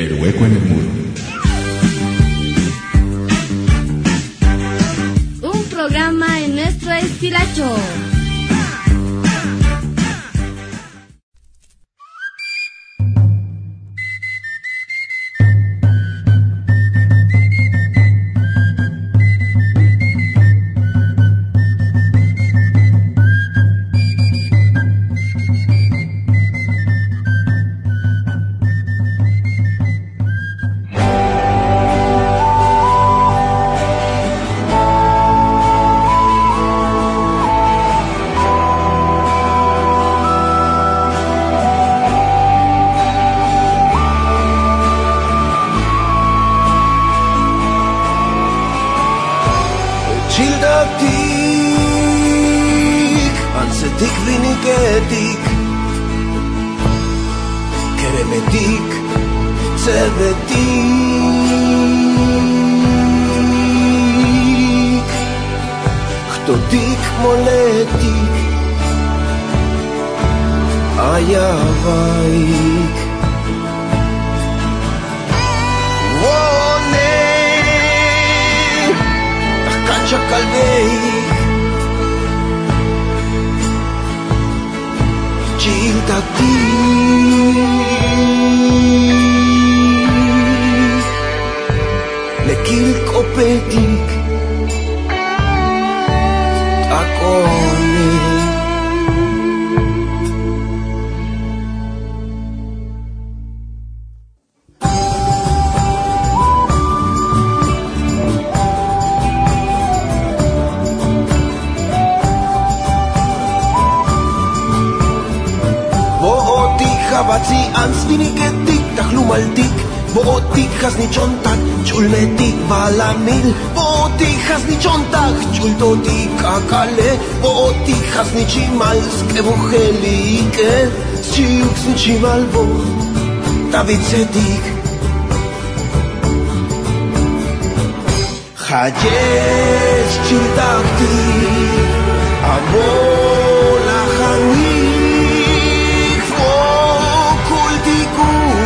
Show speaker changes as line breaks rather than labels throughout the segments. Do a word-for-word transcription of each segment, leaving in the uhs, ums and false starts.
El hueco en el muro.
Un programa en nuestro estilacho.
Malvo, David Zedik Hayesh Chiltakti Amola Hanik Fokultiku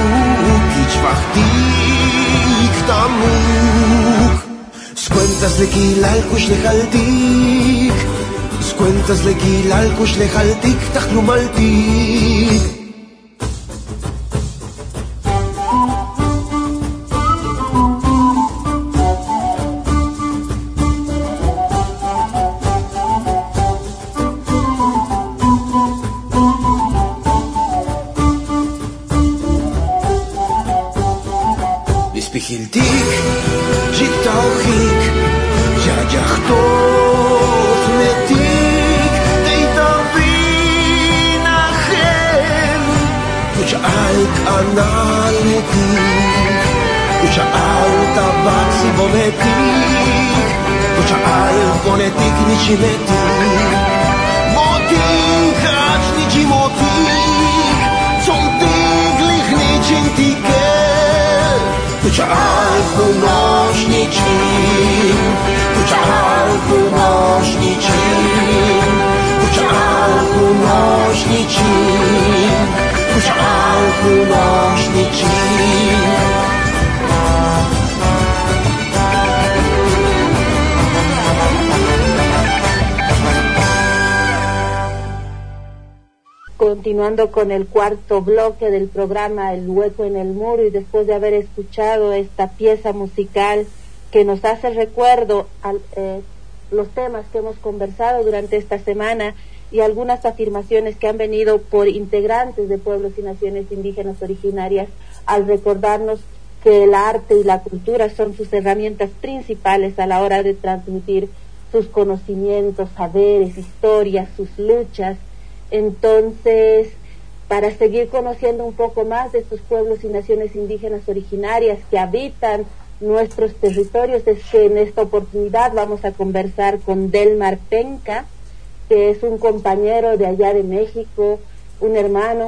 Kichvachtik Tamuk Scuentas le Kilalkush le Haltik Scuentas le Kilalkush le Haltik Tachlumaltik.
Continuando con el cuarto bloque del programa El Hueco en el Muro, y después de haber escuchado esta pieza musical que nos hace recuerdo a eh, los temas que hemos conversado durante esta semana y algunas afirmaciones que han venido por integrantes de pueblos y naciones indígenas originarias al recordarnos que el arte y la cultura son sus herramientas principales a la hora de transmitir sus conocimientos, saberes, historias, sus luchas. Entonces, para seguir conociendo un poco más de estos pueblos y naciones indígenas originarias que habitan nuestros territorios, es que en esta oportunidad vamos a conversar con Delmar Penca, que es un compañero de allá de México, un hermano,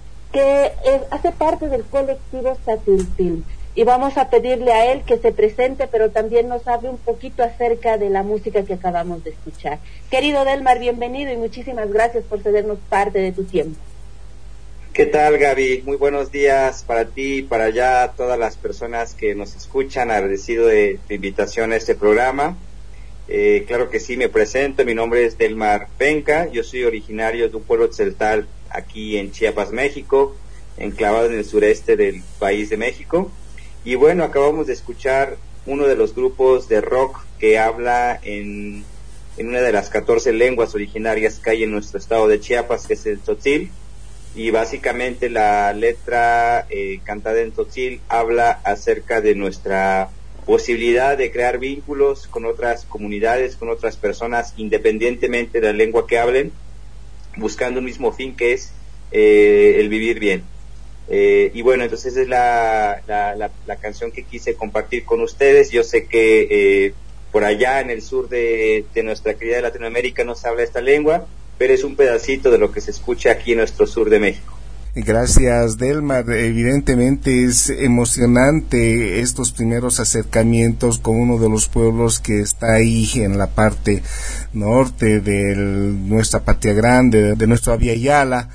que es, hace parte del colectivo Satiltil. Y vamos a pedirle a él que se presente, pero también nos hable un poquito acerca de la música que acabamos de escuchar. Querido Delmar, bienvenido y muchísimas gracias por cedernos parte de tu tiempo.
¿Qué tal, Gaby? Muy buenos días para ti y para ya todas las personas que nos escuchan. Agradecido de tu invitación a este programa. Eh, claro que sí, me presento. Mi nombre es Delmar Penca. Yo soy originario de un pueblo tzeltal aquí en Chiapas, México, enclavado en el sureste del país de México. Y bueno, acabamos de escuchar uno de los grupos de rock que habla en, en una de las catorce lenguas originarias que hay en nuestro estado de Chiapas, que es el tzotzil. Y básicamente la letra eh, cantada en tzotzil habla acerca de nuestra posibilidad de crear vínculos con otras comunidades, con otras personas, independientemente de la lengua que hablen, buscando un mismo fin, que es eh, el vivir bien. Eh, y bueno, entonces esa es la, la, la, la canción que quise compartir con ustedes. Yo sé que eh, por allá en el sur de, de nuestra querida Latinoamérica no se habla esta lengua, pero es un pedacito de lo que se escucha aquí en nuestro sur de México.
Gracias, Delmar. Evidentemente es emocionante estos primeros acercamientos con uno de los pueblos que está ahí en la parte norte de nuestra patria grande, de nuestra Via Yala.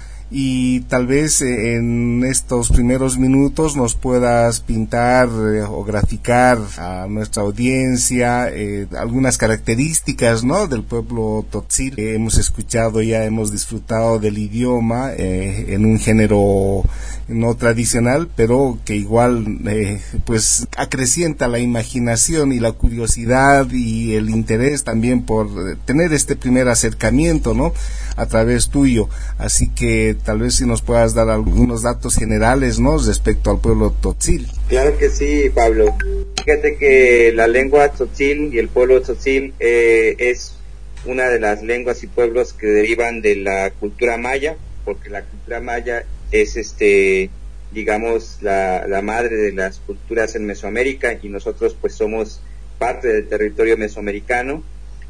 Y tal vez eh, en estos primeros minutos nos puedas pintar eh, o graficar a nuestra audiencia eh, algunas características, ¿no?, del pueblo tzotzil. Eh, hemos escuchado, ya hemos disfrutado del idioma eh, en un género no tradicional, pero que igual eh, pues acrecienta la imaginación y la curiosidad y el interés también por tener este primer acercamiento, ¿no?, a través tuyo. Así que tal vez si nos puedas dar algunos datos generales, ¿no?, respecto al pueblo tzotzil.
Claro que sí, Pablo. Fíjate que la lengua tzotzil y el pueblo tzotzil eh, es una de las lenguas y pueblos que derivan de la cultura maya, porque la cultura maya es, este, digamos, la, la madre de las culturas en Mesoamérica, y nosotros pues somos parte del territorio mesoamericano.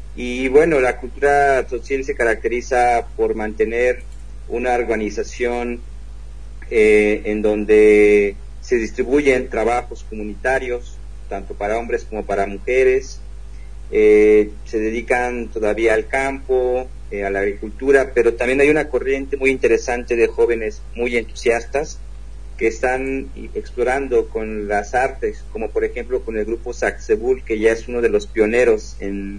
Y bueno, la cultura tzotzil se caracteriza por mantener una organización eh, en donde se distribuyen trabajos comunitarios, tanto para hombres como para mujeres. Eh, se dedican todavía al campo, eh, a la agricultura, pero también hay una corriente muy interesante de jóvenes muy entusiastas que están explorando con las artes, como por ejemplo con el grupo Sacsebul, que ya es uno de los pioneros en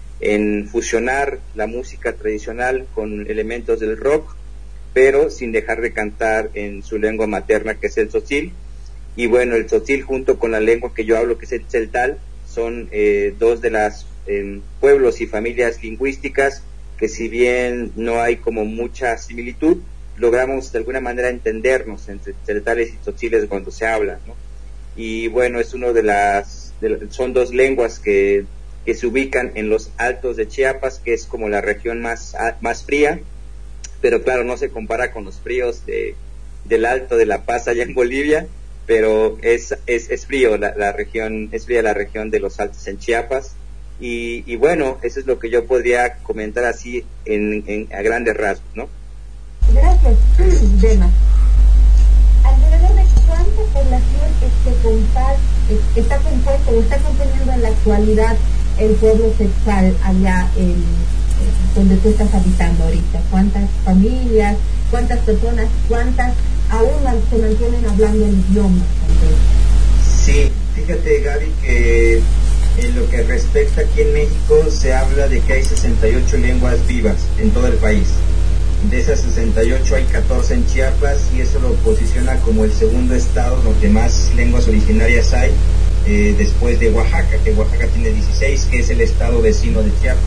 en fusionar la música tradicional con elementos del rock, pero sin dejar de cantar en su lengua materna, que es el tzotzil. Y bueno, el tzotzil junto con la lengua que yo hablo, que es el tzeltal, son eh, dos de las eh, pueblos y familias lingüísticas que, si bien no hay como mucha similitud, logramos de alguna manera entendernos entre tzeltales y tzotziles cuando se habla, ¿no? Y bueno, es uno de las, de, son dos lenguas que que se ubican en los altos de Chiapas, que es como la región más, más fría, pero claro, no se compara con los fríos de, del Alto de La Paz allá en Bolivia, pero es, es, es frío la, la región, es fría la región de los altos en Chiapas, y, y bueno, eso es lo que yo podría comentar así en, en, a grandes rasgos, ¿no?
Gracias, Dema. ¿Alrededor de cuánta población este compás está compuesto o está componiendo en la actualidad el pueblo tzeltal allá en, en donde tú estás habitando ahorita? ¿Cuántas familias, cuántas personas, cuántas aún se mantienen hablando el idioma también?
Sí, fíjate, Gaby, que en lo que respecta aquí en México se habla de que hay sesenta y ocho lenguas vivas en todo el país. De esas sesenta y ocho hay catorce en Chiapas, y eso lo posiciona como el segundo estado donde más lenguas originarias hay, eh, después de Oaxaca, que Oaxaca tiene dieciséis, que es el estado vecino de Chiapas.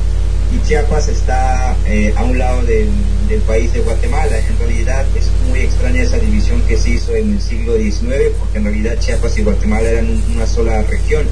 Y Chiapas está eh, a un lado del, del país de Guatemala. En realidad es muy extraña esa división que se hizo en el siglo diecinueve, porque en realidad Chiapas y Guatemala eran una sola región.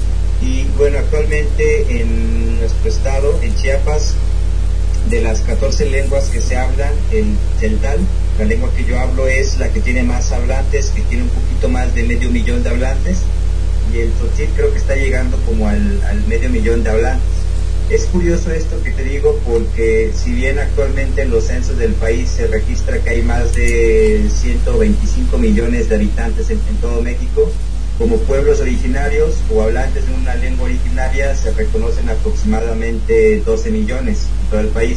Y bueno, actualmente en nuestro estado, en Chiapas, de las catorce lenguas que se hablan, el tzeltal, la lengua que yo hablo, es la que tiene más hablantes, que tiene un poquito más de medio millón de hablantes, y el tzotzil creo que está llegando como al, al medio millón de hablantes. Es curioso esto que te digo, porque si bien actualmente en los censos del país se registra que hay más de ciento veinticinco millones de habitantes en, en todo México, como pueblos originarios o hablantes de una lengua originaria se reconocen aproximadamente doce millones en todo el país.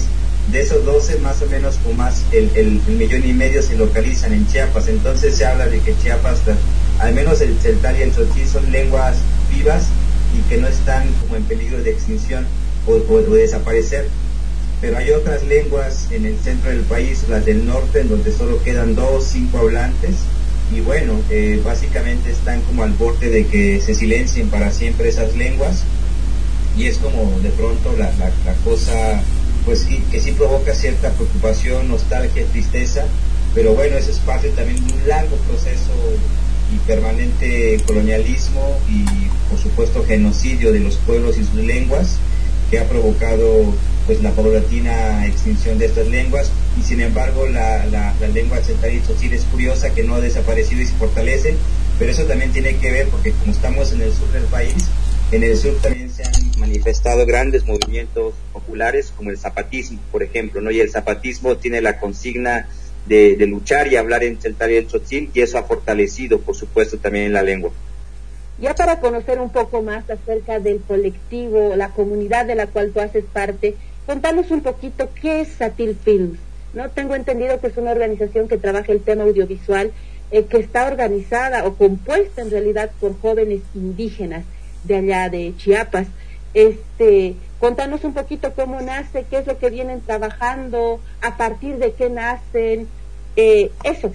De esos doce, más o menos, o más, el, el, el millón y medio se localizan en Chiapas. Entonces se habla de que Chiapas, al menos el tzeltal y el tzotzil, son lenguas vivas y que no están como en peligro de extinción o, o, o de desaparecer. Pero hay otras lenguas en el centro del país, las del norte, en donde solo quedan dos, cinco hablantes, y bueno, eh, básicamente están como al borde de que se silencien para siempre esas lenguas, y es como de pronto la, la, la cosa, pues que, que sí provoca cierta preocupación, nostalgia, tristeza, pero bueno, eso es parte también de un largo proceso y permanente colonialismo y por supuesto genocidio de los pueblos y sus lenguas, que ha provocado pues la paulatina extinción de estas lenguas, y sin embargo la, la, la lengua tzeltal y tzotzil es curiosa, que no ha desaparecido y se fortalece, pero eso también tiene que ver porque como estamos en el sur del país, en el sur también se han manifestado grandes movimientos populares como el zapatismo, por ejemplo, ¿no? Y el zapatismo tiene la consigna de, de luchar y hablar en tzeltal y el tzotzil, y eso ha fortalecido por supuesto también la lengua.
Ya para conocer un poco más acerca del colectivo, la comunidad de la cual tú haces parte, contanos un poquito qué es Satil Films, ¿no? Tengo entendido que es una organización que trabaja el tema audiovisual, eh, que está organizada o compuesta en realidad por jóvenes indígenas de allá de Chiapas. Este, contanos un poquito cómo nace, qué es lo que vienen trabajando, a partir de qué nacen, eh, eso.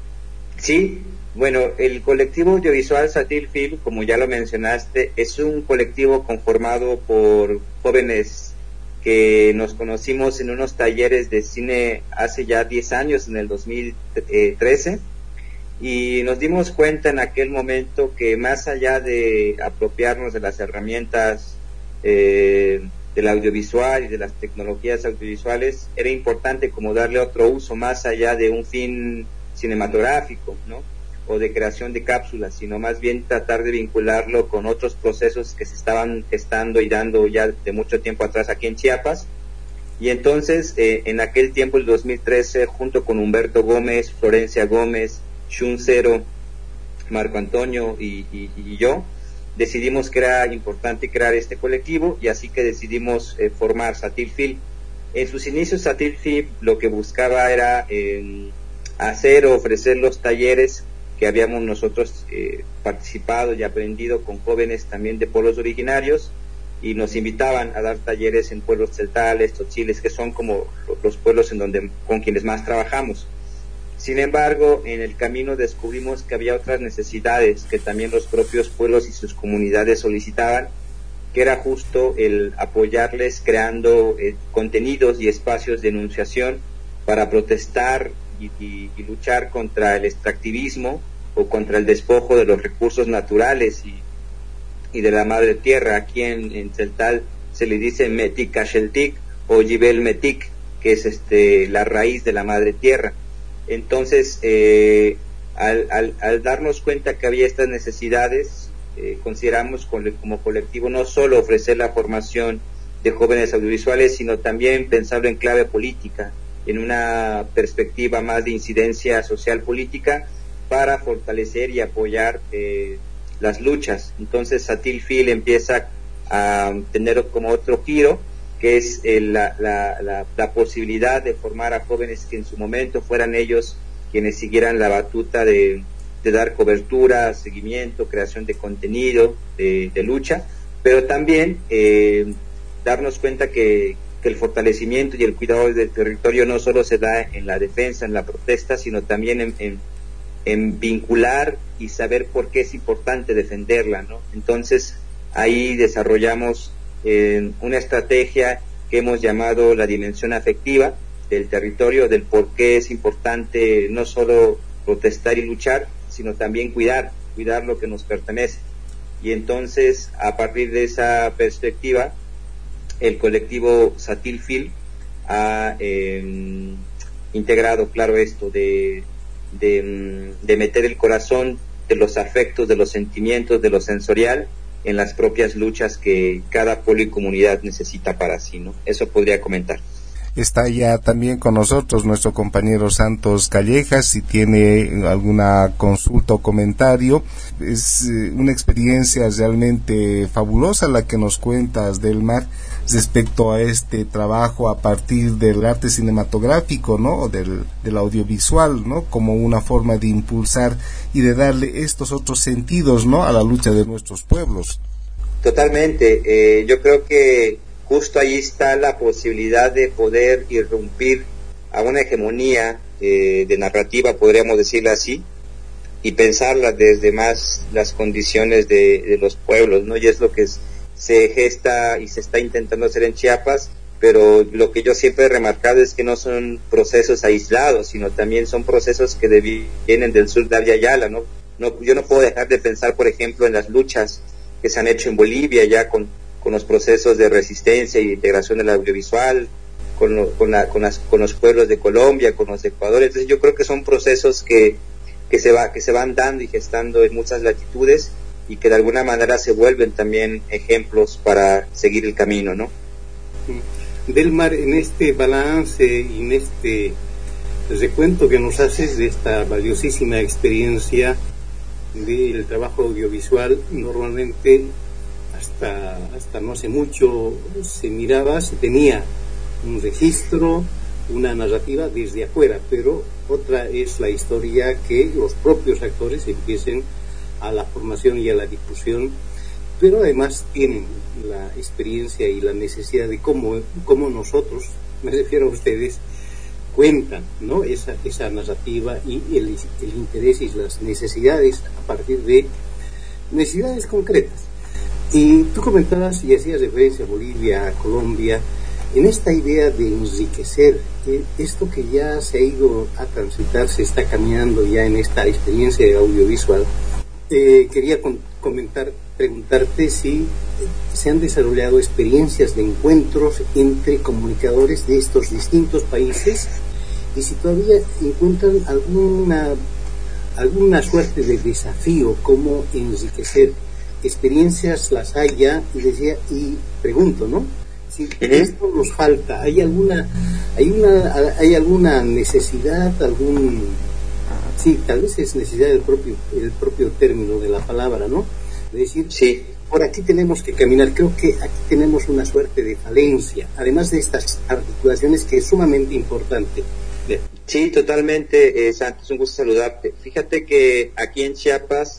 Sí. Bueno, el colectivo audiovisual Satil Film, como ya lo mencionaste, es un colectivo conformado por jóvenes que nos conocimos en unos talleres de cine hace ya diez años, en el dos mil trece, y nos dimos cuenta en aquel momento que más allá de apropiarnos de las herramientas eh, del audiovisual y de las tecnologías audiovisuales, era importante como darle otro uso más allá de un fin cinematográfico, ¿no? O de creación de cápsulas, sino más bien tratar de vincularlo con otros procesos que se estaban gestando y dando ya de mucho tiempo atrás aquí en Chiapas. Y entonces, eh, en aquel tiempo, el dos mil trece, junto con Humberto Gómez, Florencia Gómez, Shun Cero, Marco Antonio y, y, y yo, decidimos que era importante crear este colectivo, y así que decidimos eh, formar Satil Film. En sus inicios, Satil Film lo que buscaba era eh, hacer o ofrecer los talleres que habíamos nosotros eh, participado y aprendido con jóvenes también de pueblos originarios, y nos invitaban a dar talleres en pueblos tzeltales, tzotziles, que son como los pueblos en donde con quienes más trabajamos. Sin embargo, en el camino descubrimos que había otras necesidades que también los propios pueblos y sus comunidades solicitaban, que era justo el apoyarles creando eh, contenidos y espacios de enunciación para protestar Y, y, y luchar contra el extractivismo o contra el despojo de los recursos naturales y, y de la madre tierra. Aquí en, en Tzeltal se le dice Metik Kasheltik o Yibel Metik, que es este la raíz de la madre tierra. Entonces, eh, al, al, al darnos cuenta que había estas necesidades, eh, consideramos como colectivo no solo ofrecer la formación de jóvenes audiovisuales, sino también pensarlo en clave política, en una perspectiva más de incidencia social política, para fortalecer y apoyar eh, las luchas. Entonces Satil Film empieza a tener como otro giro, que es eh, la, la, la, la posibilidad de formar a jóvenes que en su momento fueran ellos quienes siguieran la batuta de, de dar cobertura, seguimiento, creación de contenido, de, de lucha, pero también eh, darnos cuenta que que el fortalecimiento y el cuidado del territorio no solo se da en la defensa, en la protesta, sino también en, en, en vincular y saber por qué es importante defenderla, ¿no? Entonces, ahí desarrollamos eh, una estrategia que hemos llamado la dimensión afectiva del territorio, del por qué es importante no solo protestar y luchar, sino también cuidar, cuidar lo que nos pertenece. Y entonces, a partir de esa perspectiva, el colectivo Satil Film ha eh, integrado, claro, esto de, de, de meter el corazón de los afectos, de los sentimientos, de lo sensorial en las propias luchas que cada pueblo y comunidad necesita para sí, ¿no? Eso podría comentar.
Está ya también con nosotros nuestro compañero Santos Callejas, si tiene alguna consulta o comentario. Es una experiencia realmente fabulosa la que nos cuentas, Delmar, respecto a este trabajo a partir del arte cinematográfico, ¿no? O del, del audiovisual, ¿no? Como una forma de impulsar y de darle estos otros sentidos, ¿no? A la lucha de nuestros pueblos.
Totalmente. Eh, yo creo que justo ahí está la posibilidad de poder irrumpir a una hegemonía eh, de narrativa, podríamos decirlo así, y pensarla desde más las condiciones de, de los pueblos, ¿no? Y es lo que es, se gesta y se está intentando hacer en Chiapas, pero lo que yo siempre he remarcado es que no son procesos aislados, sino también son procesos que de, vienen del sur de Abya Yala, ¿no? No, yo no puedo dejar de pensar, por ejemplo, en las luchas que se han hecho en Bolivia ya con, con los procesos de resistencia y integración del audiovisual, con, lo, con, la, con, las, con los pueblos de Colombia, con los de Ecuador. Entonces yo creo que son procesos que, que, se va, que se van dando y gestando en muchas latitudes y que de alguna manera se vuelven también ejemplos para seguir el camino, ¿no?
Delmar, en este balance y en este recuento que nos haces de esta valiosísima experiencia del trabajo audiovisual, normalmente hasta, hasta no hace mucho se miraba, se tenía un registro, una narrativa desde afuera, pero otra es la historia que los propios actores empiecen a la formación y a la difusión, pero además tienen la experiencia y la necesidad de cómo, cómo nosotros, me refiero a ustedes, cuentan, ¿no? esa, esa narrativa y el, el interés y las necesidades a partir de necesidades concretas. Y tú comentabas y hacías referencia a Bolivia, a Colombia, en esta idea de enriquecer, eh, esto que ya se ha ido a transitar, se está caminando ya en esta experiencia de audiovisual. Eh, quería con, comentar, preguntarte si se han desarrollado experiencias de encuentros entre comunicadores de estos distintos países y si todavía encuentran alguna alguna suerte de desafío, cómo enriquecer experiencias las hay ya, y decía, y pregunto, ¿no? Si esto nos falta, ¿hay alguna hay una hay alguna necesidad, algún sí, tal vez es necesidad del propio el propio término de la palabra, ¿no? De decir,
sí,
por aquí tenemos que caminar. Creo que aquí tenemos una suerte de falencia, además de estas articulaciones que es sumamente importante. Bien.
Sí, totalmente, eh, Santos, un gusto saludarte. Fíjate que aquí en Chiapas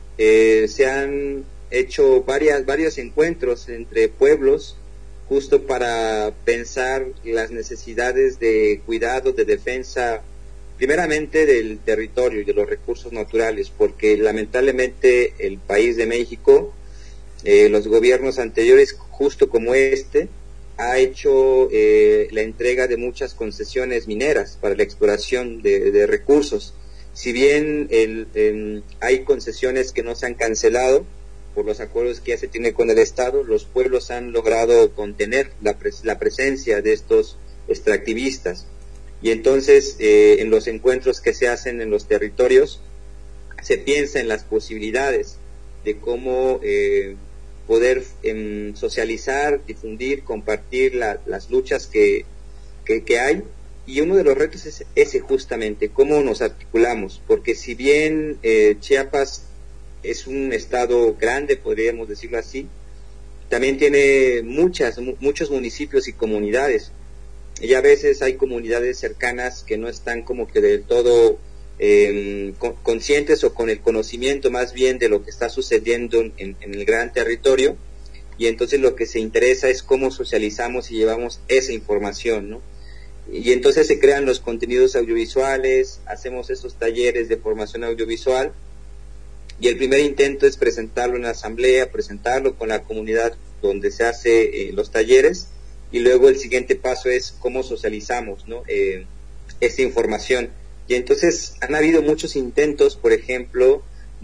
eh, se han hecho varias varios encuentros entre pueblos justo para pensar las necesidades de cuidado, de defensa, primeramente del territorio y de los recursos naturales, porque lamentablemente el país de México, eh, los gobiernos anteriores, justo como este, ha hecho eh, la entrega de muchas concesiones mineras para la exploración de, de recursos. Si bien el, el, hay concesiones que no se han cancelado por los acuerdos que ya se tienen con el Estado, los pueblos han logrado contener la, pres la presencia de estos extractivistas. Y entonces eh, en los encuentros que se hacen en los territorios se piensa en las posibilidades de cómo eh, poder eh, socializar, difundir, compartir la, las luchas que, que, que hay, y uno de los retos es ese justamente, cómo nos articulamos, porque si bien eh, Chiapas es un estado grande, podríamos decirlo así, también tiene muchas, muchos municipios y comunidades, y a veces hay comunidades cercanas que no están como que del todo eh, conscientes o con el conocimiento más bien de lo que está sucediendo en, en el gran territorio, y entonces lo que se interesa es cómo socializamos y llevamos esa información, ¿no? Y entonces se crean los contenidos audiovisuales, hacemos esos talleres de formación audiovisual, y el primer intento es presentarlo en la asamblea, presentarlo con la comunidad donde se hace eh, los talleres, y luego el siguiente paso es cómo socializamos, ¿no? eh, esta información. Y entonces han habido muchos intentos, por ejemplo,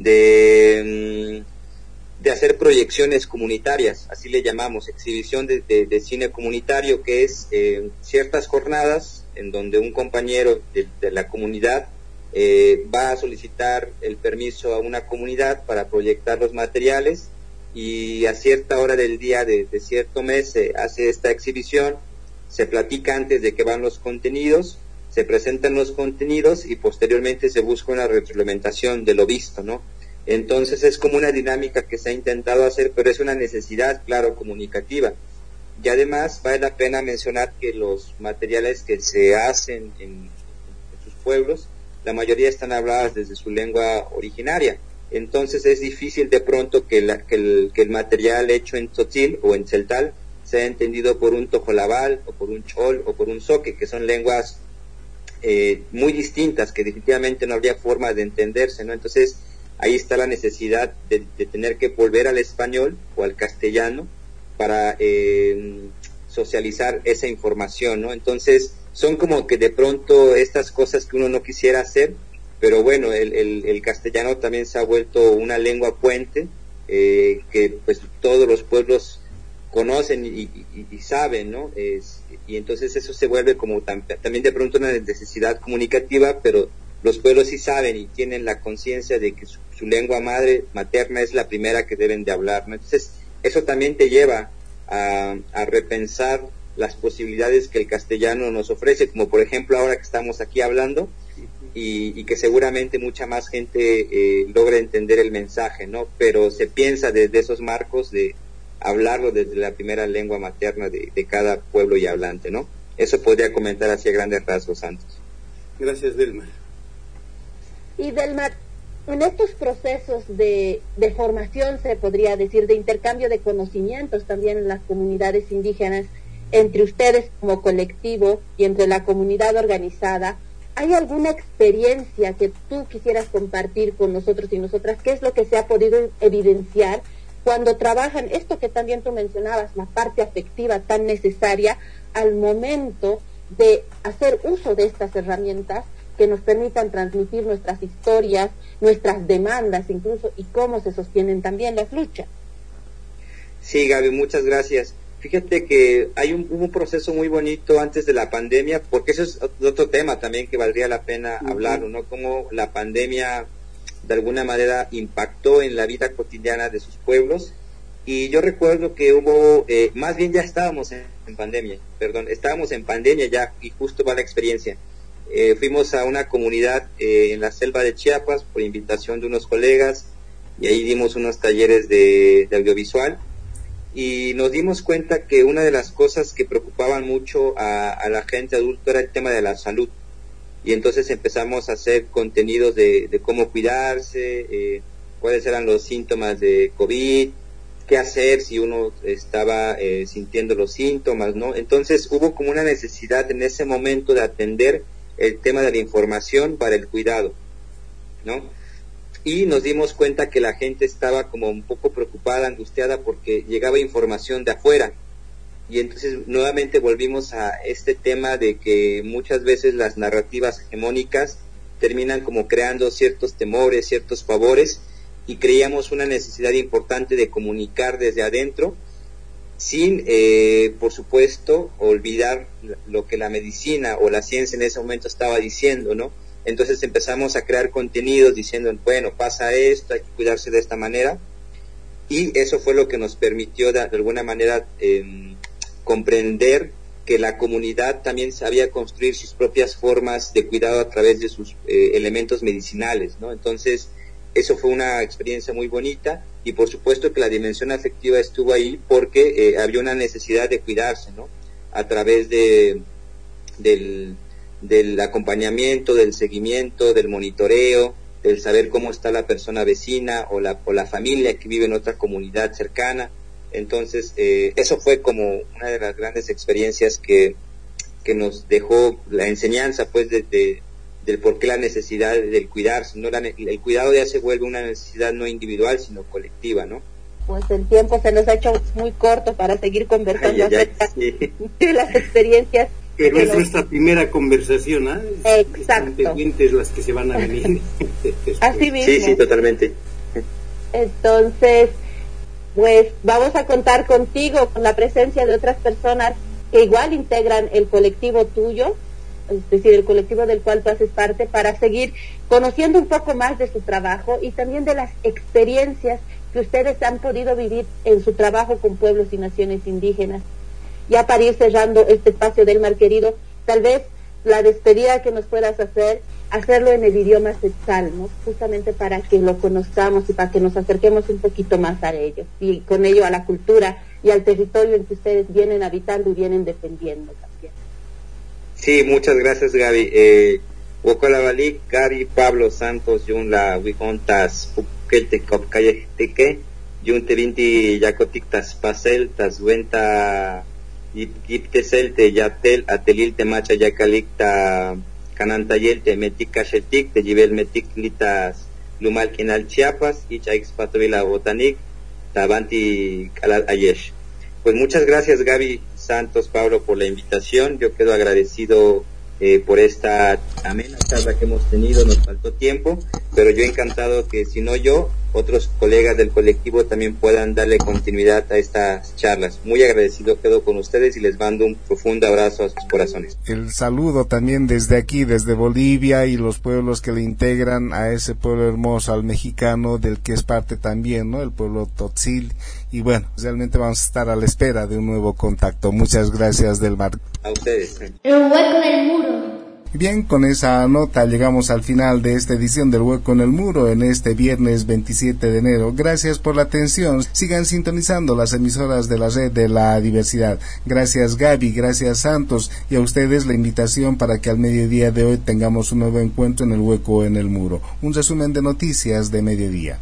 de, de hacer proyecciones comunitarias, así le llamamos, exhibición de, de, de cine comunitario, que es eh, ciertas jornadas en donde un compañero de, de la comunidad eh, va a solicitar el permiso a una comunidad para proyectar los materiales, y a cierta hora del día de, de cierto mes se hace esta exhibición, se platica antes de que van los contenidos, se presentan los contenidos y posteriormente se busca una retroalimentación de lo visto, ¿no? Entonces es como una dinámica que se ha intentado hacer, pero es una necesidad, claro, comunicativa. Y además vale la pena mencionar que los materiales que se hacen en, en sus pueblos, la mayoría están habladas desde su lengua originaria. Entonces es difícil de pronto que, la, que, el, que el material hecho en tzotzil o en tzeltal sea entendido por un tojolabal o por un chol o por un zoque, que son lenguas eh, muy distintas, que definitivamente no habría forma de entenderse, ¿no? Entonces ahí está la necesidad de, de tener que volver al español o al castellano para eh, socializar esa información, ¿no? Entonces son como que de pronto estas cosas que uno no quisiera hacer, pero bueno, el, el, el castellano también se ha vuelto una lengua puente eh, que pues todos los pueblos conocen y, y, y saben, ¿no? Es, y entonces eso se vuelve como tam, también de pronto una necesidad comunicativa, pero los pueblos sí saben y tienen la conciencia de que su, su lengua madre, materna, es la primera que deben de hablar, ¿no? Entonces eso también te lleva a, a repensar las posibilidades que el castellano nos ofrece, como por ejemplo ahora que estamos aquí hablando, y, y que seguramente mucha más gente eh, logra entender el mensaje, ¿no? Pero se piensa desde esos marcos de hablarlo desde la primera lengua materna de, de cada pueblo y hablante, ¿no? Eso podría comentar así a grandes rasgos, Santos.
Gracias, Delmar.
Y Delmar, en estos procesos de, de formación, se podría decir, de intercambio de conocimientos también en las comunidades indígenas, entre ustedes como colectivo y entre la comunidad organizada, ¿hay alguna experiencia que tú quisieras compartir con nosotros y nosotras? ¿Qué es lo que se ha podido evidenciar cuando trabajan esto que también tú mencionabas, la parte afectiva tan necesaria al momento de hacer uso de estas herramientas que nos permitan transmitir nuestras historias, nuestras demandas incluso, y cómo se sostienen también las luchas?
Sí, Gaby, muchas gracias. Fíjate que hay un, un proceso muy bonito antes de la pandemia, porque eso es otro tema también que valdría la pena uh-huh. hablar, ¿no? Cómo la pandemia de alguna manera impactó en la vida cotidiana de sus pueblos. Y yo recuerdo que hubo, eh, más bien ya estábamos en, en pandemia, perdón, estábamos en pandemia ya, y justo va la experiencia. Eh, fuimos a una comunidad eh, en la selva de Chiapas por invitación de unos colegas, y ahí dimos unos talleres de, de audiovisual, y nos dimos cuenta que una de las cosas que preocupaban mucho a, a la gente adulta era el tema de la salud. Y entonces empezamos a hacer contenidos de, de cómo cuidarse, eh, cuáles eran los síntomas de COVID, qué hacer si uno estaba eh, sintiendo los síntomas, ¿no? Entonces hubo como una necesidad en ese momento de atender el tema de la información para el cuidado, ¿no? Y nos dimos cuenta que la gente estaba como un poco preocupada, angustiada, porque llegaba información de afuera. Y entonces nuevamente volvimos a este tema de que muchas veces las narrativas hegemónicas terminan como creando ciertos temores, ciertos pavores, y creíamos una necesidad importante de comunicar desde adentro, sin, eh, por supuesto, olvidar lo que la medicina o la ciencia en ese momento estaba diciendo, ¿no? Entonces empezamos a crear contenidos diciendo, bueno, pasa esto, hay que cuidarse de esta manera, y eso fue lo que nos permitió de, de alguna manera eh, comprender que la comunidad también sabía construir sus propias formas de cuidado a través de sus eh, elementos medicinales, ¿no? Entonces eso fue una experiencia muy bonita, y por supuesto que la dimensión afectiva estuvo ahí porque eh, había una necesidad de cuidarse, ¿no? A través de del del acompañamiento, del seguimiento, del monitoreo, del saber cómo está la persona vecina o la, o la familia que vive en otra comunidad cercana. Entonces, eh, eso fue como una de las grandes experiencias que, que nos dejó la enseñanza, pues, de, de, del por qué la necesidad del cuidarse, ¿no? La, el cuidado ya se vuelve una necesidad no individual, sino colectiva, ¿no?
Pues el tiempo se nos ha hecho muy corto para seguir conversando
ay, ay,
acerca
sí.
de las experiencias.
Pero es
los...
nuestra primera conversación, ¿ah?
¿eh? Exacto.
Están pendientes las que se van a venir.
Así mismo.
Sí, sí, totalmente.
Entonces, pues vamos a contar contigo, con la presencia de otras personas que igual integran el colectivo tuyo, es decir, el colectivo del cual tú haces parte, para seguir conociendo un poco más de su trabajo y también de las experiencias que ustedes han podido vivir en su trabajo con pueblos y naciones indígenas. Ya para ir cerrando este espacio, Delmar querido, tal vez la despedida que nos puedas hacer hacerlo en el idioma setzal, ¿no? Justamente para que lo conozcamos y para que nos acerquemos un poquito más a ello, y con ello a la cultura y al territorio en que ustedes vienen habitando y vienen defendiendo también.
Sí, muchas gracias, Gaby. Eh, Wokolabalik, Gaby, Pablo Santos, Yun la Wijontas, Pukelte Kopkayeteque, Yun Terinti Yacotictas Pasel, Taswenta Gipteselte, Yatel, Atelil Temacha Yacalicta, Canantayelte, Metica Shetic, Tejibel Metic Litas, Lumal Kinal Chiapas, Ichaix Patovila Botanik, Tabanti Kalal Ayesh. Pues muchas gracias, Gaby Santos, Pablo, por la invitación. Yo quedo agradecido eh, por esta amena charla que hemos tenido. Nos faltó tiempo, pero yo encantado que, si no yo, otros colegas del colectivo también puedan darle continuidad a estas charlas. Muy agradecido quedo con ustedes y les mando un profundo abrazo a sus corazones.
El saludo también desde aquí, desde Bolivia, y los pueblos que le integran a ese pueblo hermoso, al mexicano, del que es parte también, ¿no? El pueblo Tzotzil. Y bueno, realmente vamos a estar a la espera de un nuevo contacto. Muchas gracias, Delmar.
A ustedes.
El hueco del muro.
Bien, con esa nota llegamos al final de esta edición del Hueco en el Muro en este viernes veintisiete de enero. Gracias por la atención. Sigan sintonizando las emisoras de la Red de la Diversidad. Gracias, Gaby, gracias, Santos, y a ustedes la invitación para que al mediodía de hoy tengamos un nuevo encuentro en el Hueco en el Muro. Un resumen de noticias de mediodía.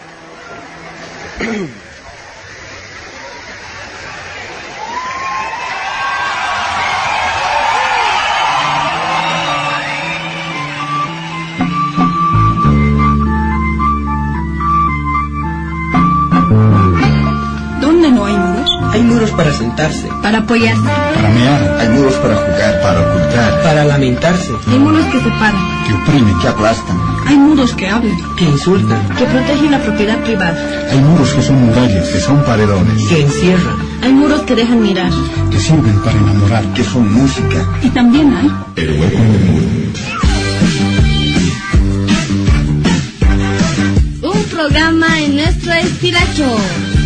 Hay muros para sentarse,
para apoyarse,
para mear. Hay muros para jugar, para ocultar,
para lamentarse.
Hay muros que separan,
que oprimen, que aplastan.
Hay muros que hablan,
que insultan,
que protegen la propiedad privada.
Hay muros que son murallas, que son paredones,
que encierran.
Hay muros que dejan mirar,
que sirven para enamorar, que son música.
Y también hay
el hueco en el muro.
Un programa en nuestro estilacho.